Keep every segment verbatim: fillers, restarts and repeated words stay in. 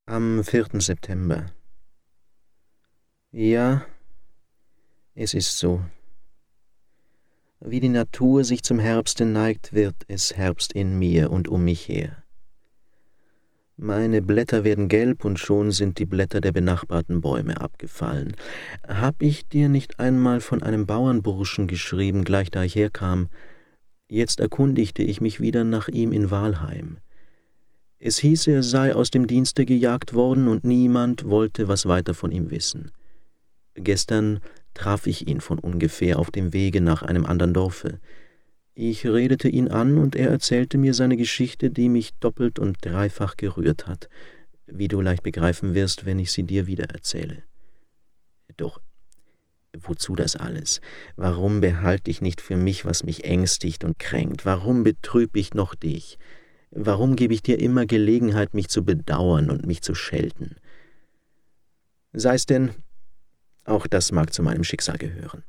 Am vierten September. Ja, es ist so. Wie die Natur sich zum Herbste neigt, wird es Herbst in mir und um mich her. Meine Blätter werden gelb und schon sind die Blätter der benachbarten Bäume abgefallen. Hab ich dir nicht einmal von einem Bauernburschen geschrieben, gleich da ich herkam? Jetzt erkundigte ich mich wieder nach ihm in Wahlheim. Es hieß, er sei aus dem Dienste gejagt worden und niemand wollte was weiter von ihm wissen. Gestern traf ich ihn von ungefähr auf dem Wege nach einem andern Dorfe. Ich redete ihn an und er erzählte mir seine Geschichte, die mich doppelt und dreifach gerührt hat, wie du leicht begreifen wirst, wenn ich sie dir wieder erzähle. Doch wozu das alles? Warum behalte ich nicht für mich, was mich ängstigt und kränkt? Warum betrüb ich noch dich? Warum gebe ich dir immer Gelegenheit, mich zu bedauern und mich zu schelten? Sei's denn, auch das mag zu meinem Schicksal gehören.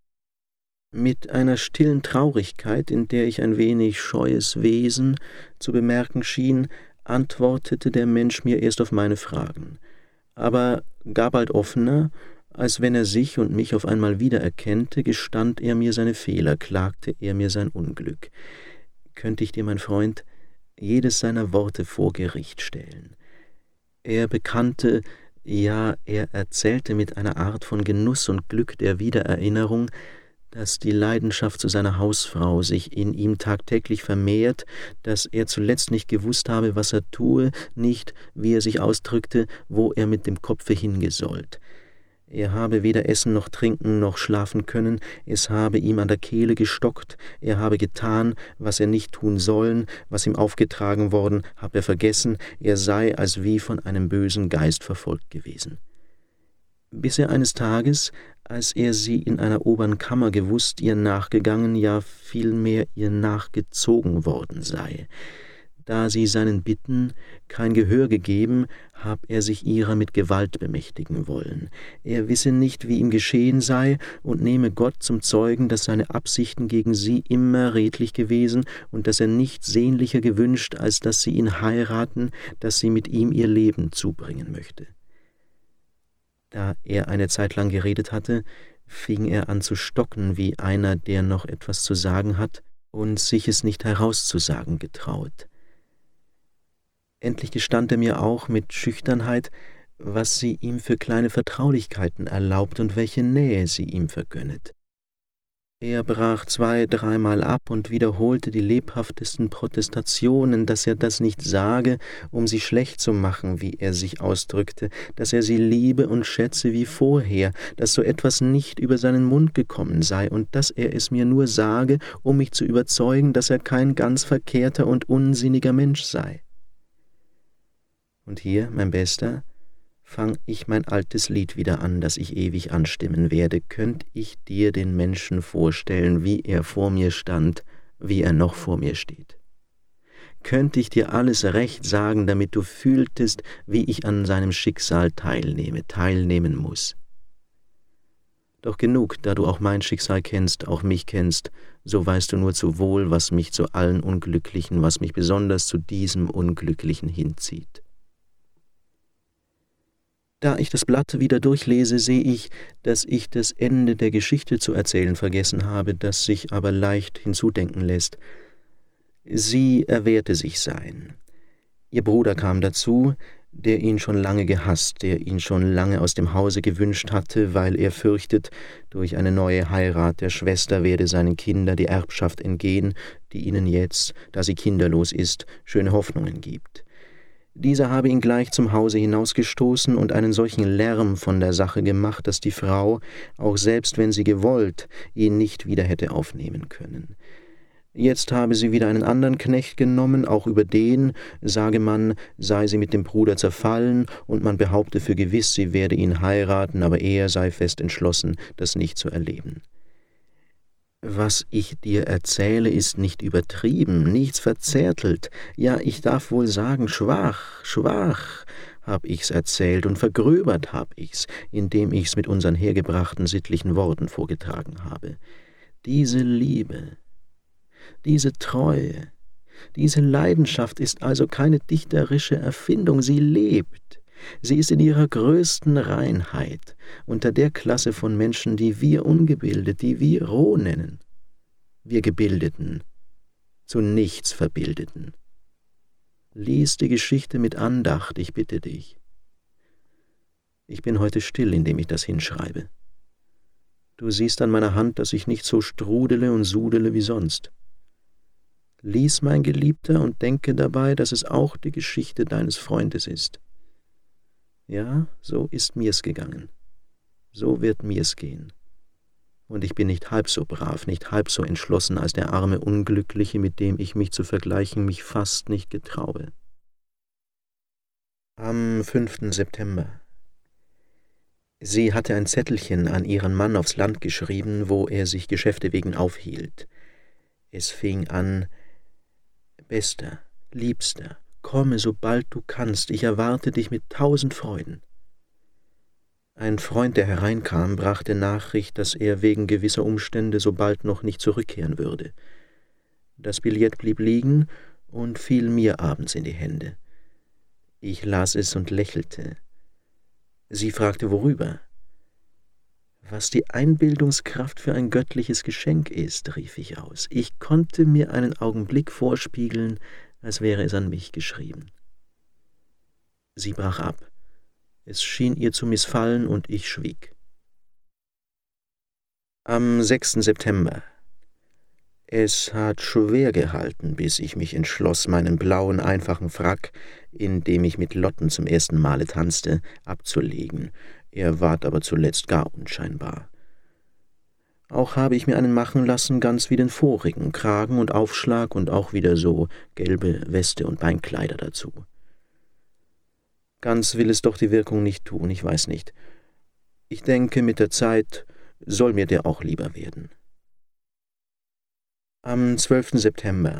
Mit einer stillen Traurigkeit, in der ich ein wenig scheues Wesen zu bemerken schien, antwortete der Mensch mir erst auf meine Fragen, aber gar bald offener, als wenn er sich und mich auf einmal wiedererkennte, gestand er mir seine Fehler, klagte er mir sein Unglück. Könnte ich dir, mein Freund, jedes seiner Worte vor Gericht stellen. Er bekannte, ja, er erzählte mit einer Art von Genuss und Glück der Wiedererinnerung, dass die Leidenschaft zu seiner Hausfrau sich in ihm tagtäglich vermehrt, dass er zuletzt nicht gewusst habe, was er tue, nicht, wie er sich ausdrückte, wo er mit dem Kopfe hingesollt. Er habe weder essen noch trinken noch schlafen können, es habe ihm an der Kehle gestockt, er habe getan, was er nicht tun sollen, was ihm aufgetragen worden, hab er vergessen, er sei als wie von einem bösen Geist verfolgt gewesen. Bis er eines Tages, als er sie in einer oberen Kammer gewusst, ihr nachgegangen, ja vielmehr ihr nachgezogen worden sei. Da sie seinen Bitten kein Gehör gegeben, hab er sich ihrer mit Gewalt bemächtigen wollen. Er wisse nicht, wie ihm geschehen sei, und nehme Gott zum Zeugen, dass seine Absichten gegen sie immer redlich gewesen und dass er nichts sehnlicher gewünscht, als dass sie ihn heiraten, dass sie mit ihm ihr Leben zubringen möchte. Da er eine Zeit lang geredet hatte, fing er an zu stocken, wie einer, der noch etwas zu sagen hat und sich es nicht herauszusagen getraut. Endlich gestand er mir auch mit Schüchternheit, was sie ihm für kleine Vertraulichkeiten erlaubt und welche Nähe sie ihm vergönnet. Er brach zwei, dreimal ab und wiederholte die lebhaftesten Protestationen, dass er das nicht sage, um sie schlecht zu machen, wie er sich ausdrückte, dass er sie liebe und schätze wie vorher, dass so etwas nicht über seinen Mund gekommen sei und dass er es mir nur sage, um mich zu überzeugen, dass er kein ganz verkehrter und unsinniger Mensch sei. Und hier, mein Bester, fang ich mein altes Lied wieder an, das ich ewig anstimmen werde. Könnt ich dir den Menschen vorstellen, wie er vor mir stand, wie er noch vor mir steht? Könnt ich dir alles recht sagen, damit du fühltest, wie ich an seinem Schicksal teilnehme, teilnehmen muß? Doch genug, da du auch mein Schicksal kennst, auch mich kennst, so weißt du nur zu wohl, was mich zu allen Unglücklichen, was mich besonders zu diesem Unglücklichen hinzieht. Da ich das Blatt wieder durchlese, sehe ich, dass ich das Ende der Geschichte zu erzählen vergessen habe, das sich aber leicht hinzudenken lässt. Sie erwehrte sich sein. Ihr Bruder kam dazu, der ihn schon lange gehasst, der ihn schon lange aus dem Hause gewünscht hatte, weil er fürchtet, durch eine neue Heirat der Schwester werde seinen Kindern die Erbschaft entgehen, die ihnen jetzt, da sie kinderlos ist, schöne Hoffnungen gibt. Dieser habe ihn gleich zum Hause hinausgestoßen und einen solchen Lärm von der Sache gemacht, dass die Frau, auch selbst wenn sie gewollt, ihn nicht wieder hätte aufnehmen können. Jetzt habe sie wieder einen anderen Knecht genommen, auch über den, sage man, sei sie mit dem Bruder zerfallen, und man behaupte für gewiss, sie werde ihn heiraten, aber er sei fest entschlossen, das nicht zu erleben. Was ich dir erzähle, ist nicht übertrieben, nichts verzärtelt, ja, ich darf wohl sagen, schwach, schwach hab ich's erzählt und vergröbert hab ich's, indem ich's mit unseren hergebrachten sittlichen Worten vorgetragen habe. Diese Liebe, diese Treue, diese Leidenschaft ist also keine dichterische Erfindung, sie lebt, Sie ist in ihrer größten Reinheit unter der Klasse von Menschen, die wir ungebildet, die wir roh nennen. Wir Gebildeten, zu nichts Verbildeten. Lies die Geschichte mit Andacht, ich bitte dich. Ich bin heute still, indem ich das hinschreibe. Du siehst an meiner Hand, dass ich nicht so strudele und sudele wie sonst. Lies, mein Geliebter, und denke dabei, dass es auch die Geschichte deines Freundes ist. Ja, so ist mir's gegangen. So wird mir's gehen. Und ich bin nicht halb so brav, nicht halb so entschlossen als der arme Unglückliche, mit dem ich mich zu vergleichen mich fast nicht getraue. Am fünften September. Sie hatte ein Zettelchen an ihren Mann aufs Land geschrieben, wo er sich Geschäfte wegen aufhielt. Es fing an: »Bester, Liebster, komme, sobald du kannst, ich erwarte dich mit tausend Freuden.« Ein Freund, der hereinkam, brachte Nachricht, dass er wegen gewisser Umstände so bald noch nicht zurückkehren würde. Das Billett blieb liegen und fiel mir abends in die Hände. Ich las es und lächelte. Sie fragte, worüber. »Was die Einbildungskraft für ein göttliches Geschenk ist«, rief ich aus. Ich konnte mir einen Augenblick vorspiegeln, als wäre es an mich geschrieben. Sie brach ab. Es schien ihr zu missfallen, und ich schwieg. Am sechsten September. Es hat schwer gehalten, bis ich mich entschloss, meinen blauen, einfachen Frack, in dem ich mit Lotten zum ersten Male tanzte, abzulegen. Er ward aber zuletzt gar unscheinbar. Auch habe ich mir einen machen lassen, ganz wie den vorigen, Kragen und Aufschlag und auch wieder so gelbe Weste und Beinkleider dazu. Ganz will es doch die Wirkung nicht tun, ich weiß nicht. Ich denke, mit der Zeit soll mir der auch lieber werden. Am zwölften September.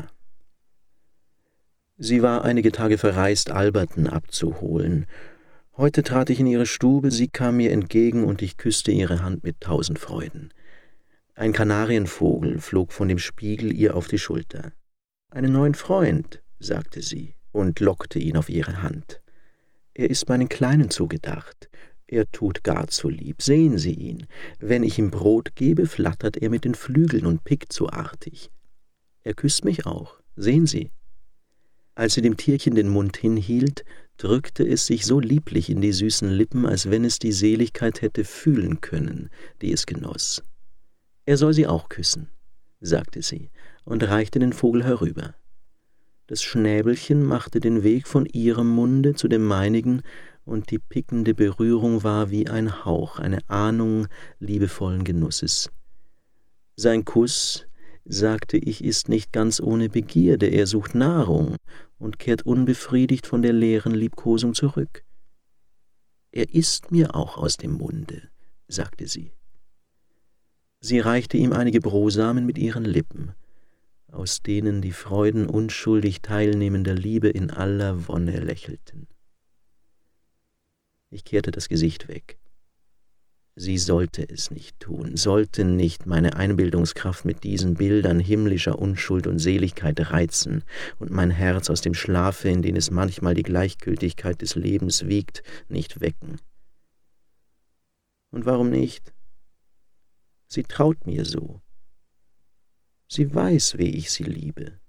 Sie war einige Tage verreist, Alberten abzuholen. Heute trat ich in ihre Stube, sie kam mir entgegen, und ich küsste ihre Hand mit tausend Freuden. Ein Kanarienvogel flog von dem Spiegel ihr auf die Schulter. »Einen neuen Freund«, sagte sie und lockte ihn auf ihre Hand. »Er ist meinen Kleinen zugedacht. Er tut gar zu lieb. Sehen Sie ihn. Wenn ich ihm Brot gebe, flattert er mit den Flügeln und pickt so artig. Er küsst mich auch. Sehen Sie.« Als sie dem Tierchen den Mund hinhielt, drückte es sich so lieblich in die süßen Lippen, als wenn es die Seligkeit hätte fühlen können, die es genoss. »Er soll sie auch küssen«, sagte sie und reichte den Vogel herüber. Das Schnäbelchen machte den Weg von ihrem Munde zu dem meinigen, und die pickende Berührung war wie ein Hauch, eine Ahnung liebevollen Genusses. Sein Kuss, sagte ich, ist nicht ganz ohne Begierde, er sucht Nahrung und kehrt unbefriedigt von der leeren Liebkosung zurück. »Er isst mir auch aus dem Munde«, sagte sie. Sie reichte ihm einige Brosamen mit ihren Lippen, aus denen die Freuden unschuldig teilnehmender Liebe in aller Wonne lächelten. Ich kehrte das Gesicht weg. Sie sollte es nicht tun, sollte nicht meine Einbildungskraft mit diesen Bildern himmlischer Unschuld und Seligkeit reizen und mein Herz aus dem Schlafe, in den es manchmal die Gleichgültigkeit des Lebens wiegt, nicht wecken. Und warum nicht? Sie traut mir so. Sie weiß, wie ich sie liebe.